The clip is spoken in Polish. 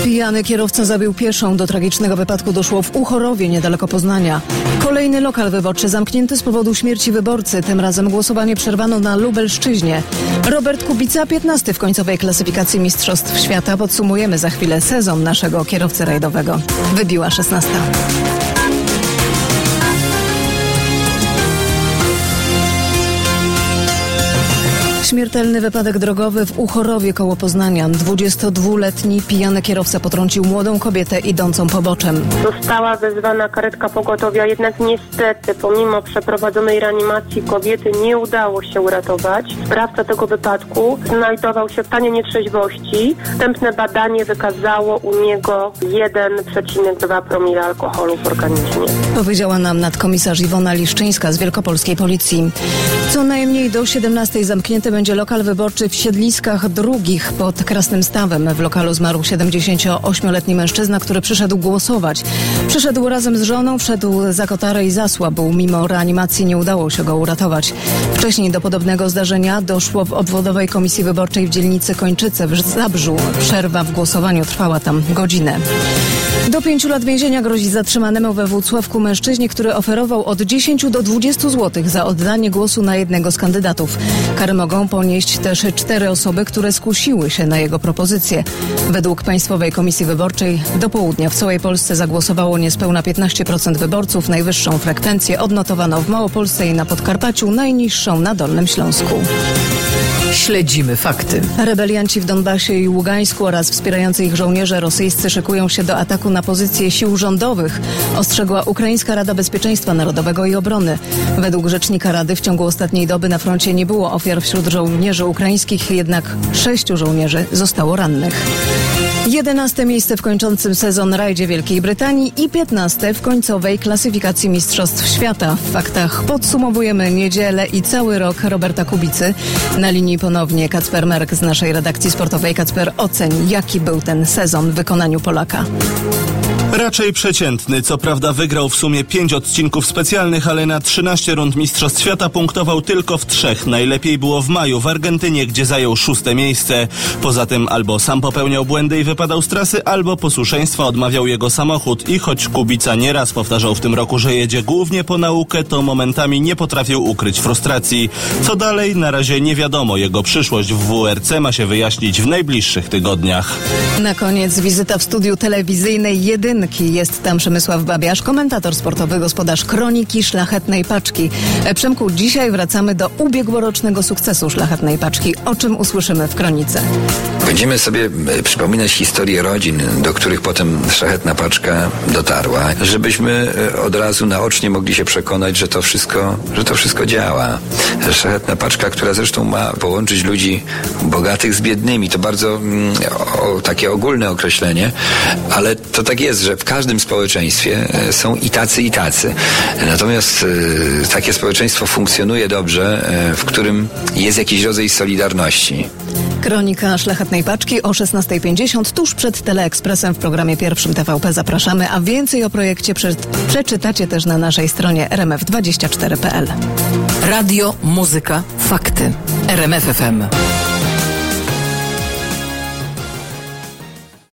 Pijany kierowca zabił pieszą. Do tragicznego wypadku doszło w Uchorowie, niedaleko Poznania. Kolejny lokal wyborczy zamknięty z powodu śmierci wyborcy. Tym razem głosowanie przerwano na Lubelszczyźnie. Robert Kubica, 15 w końcowej klasyfikacji Mistrzostw Świata. Podsumujemy za chwilę sezon naszego kierowcy rajdowego. Wybiła 16. Śmiertelny wypadek drogowy w Uchorowie koło Poznania. 22-letni pijany kierowca potrącił młodą kobietę idącą poboczem. Została wezwana karetka pogotowia, jednak niestety pomimo przeprowadzonej reanimacji kobiety nie udało się uratować. Sprawca tego wypadku znajdował się w stanie nietrzeźwości. Wstępne badanie wykazało u niego 1,2 promila alkoholu w organizmie. Powiedziała nam nadkomisarz Iwona Liszczyńska z Wielkopolskiej Policji. Co najmniej do 17 zamknięty będzie lokal wyborczy w Siedliskach Drugich pod Krasnym Stawem. W lokalu zmarł 78-letni mężczyzna, który przyszedł głosować. Przyszedł razem z żoną, wszedł za kotarę i zasłabł. Mimo reanimacji nie udało się go uratować. Wcześniej do podobnego zdarzenia doszło w obwodowej komisji wyborczej w dzielnicy Kończyce w Zabrzu. Przerwa w głosowaniu trwała tam godzinę. Do 5 lat więzienia grozi zatrzymanemu we Włocławku mężczyźnie, który oferował od 10 do 20 zł za oddanie głosu na jednego z kandydatów. Karę mogą ponieść też 4 osoby, które skusiły się na jego propozycję. Według Państwowej Komisji Wyborczej do południa w całej Polsce zagłosowało niespełna 15% wyborców. Najwyższą frekwencję odnotowano w Małopolsce i na Podkarpaciu, najniższą na Dolnym Śląsku. Śledzimy fakty. Rebelianci w Donbasie i Ługańsku oraz wspierający ich żołnierze rosyjscy szykują się do ataku na pozycje sił rządowych, ostrzegła Ukraińska Rada Bezpieczeństwa Narodowego i Obrony. Według rzecznika Rady w ciągu ostatniej doby na froncie nie było ofiar wśród żołnierzy ukraińskich, jednak 6 żołnierzy zostało rannych. 11 miejsce w kończącym sezon rajdzie Wielkiej Brytanii i 15 w końcowej klasyfikacji Mistrzostw Świata. W faktach podsumowujemy niedzielę i cały rok Roberta Kubicy. Na linii ponownie Kacper Merk z naszej redakcji sportowej. Kacper, oceń, jaki był ten sezon w wykonaniu Polaka? Raczej przeciętny. Co prawda wygrał w sumie 5 odcinków specjalnych, ale na 13 rund Mistrzostw Świata punktował tylko w 3. Najlepiej było w maju w Argentynie, gdzie zajął 6. miejsce. Poza tym albo sam popełniał błędy i wypadał z trasy, albo posłuszeństwa odmawiał jego samochód. I choć Kubica nieraz powtarzał w tym roku, że jedzie głównie po naukę, to momentami nie potrafił ukryć frustracji. Co dalej? Na razie nie wiadomo. Jego przyszłość w WRC ma się wyjaśnić w najbliższych tygodniach. Na koniec wizyta w studiu telewizyjnej Jedynki. Jest tam Przemysław Babiarz, komentator sportowy, gospodarz Kroniki Szlachetnej Paczki. Przemku, dzisiaj wracamy do ubiegłorocznego sukcesu Szlachetnej Paczki. O czym usłyszymy w Kronice? Będziemy sobie przypominać historię rodzin, do których potem Szlachetna Paczka dotarła, żebyśmy od razu naocznie mogli się przekonać, że to wszystko działa. Szlachetna Paczka, która zresztą ma połączyć ludzi bogatych z biednymi. To bardzo takie ogólne określenie, ale to tak jest, że w każdym społeczeństwie są i tacy. Natomiast takie społeczeństwo funkcjonuje dobrze, w którym jest jakiś rodzaj solidarności. Kronika Szlachetnej Paczki o 16:50 tuż przed Teleekspresem w programie pierwszym TVP. Zapraszamy, a więcej o projekcie przeczytacie też na naszej stronie rmf24.pl. Radio, muzyka, fakty. RMF FM.